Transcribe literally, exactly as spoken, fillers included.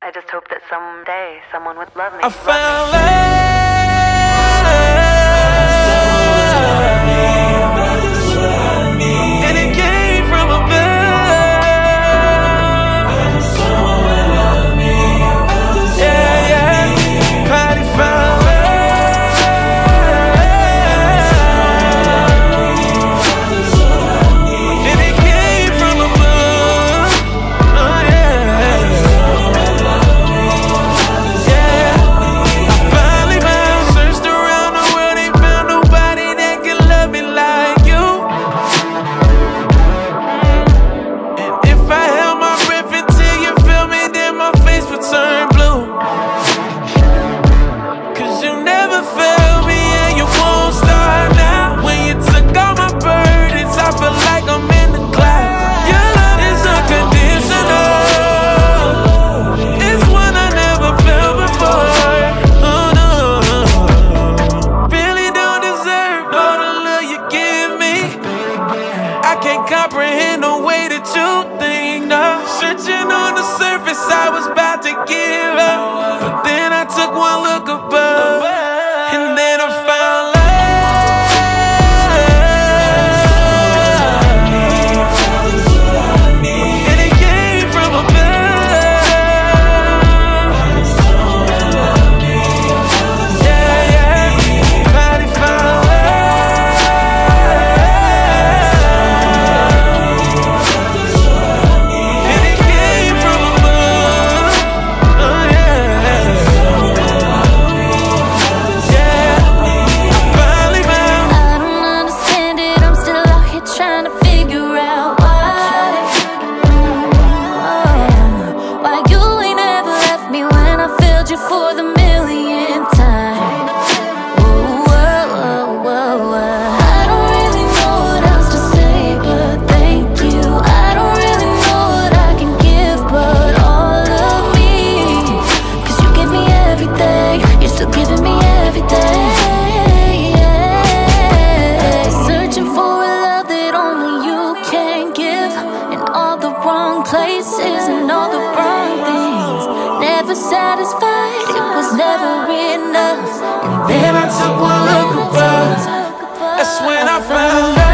I just hope that someday someone would love me. I found love, and it came from above. Yeah, yeah. Patty found love, and it came from above. Oh yeah. Turn blue, cause you never failed me and you won't start now. When you took all my burdens, I feel like I'm in the clouds. Your love is unconditional, it's one I never felt before. Oh no, really don't deserve all the love you give me. I can't comprehend the way that you think, no. Searching on the surface, I was about to give up, but then I took one look above, and then I found love, and it came from above. Yeah, yeah. Patty found for the millionth time. Whoa, whoa, whoa, whoa. I don't really know what else to say, but thank you. I don't really know what I can give, but all of me. Cause you give me everything, you're still giving me everything. Yeah. Searching for a love that only you can give, in all the wrong places and all the wrong things. Never satisfied, it was never enough. And then I took one look above, that's when I found out.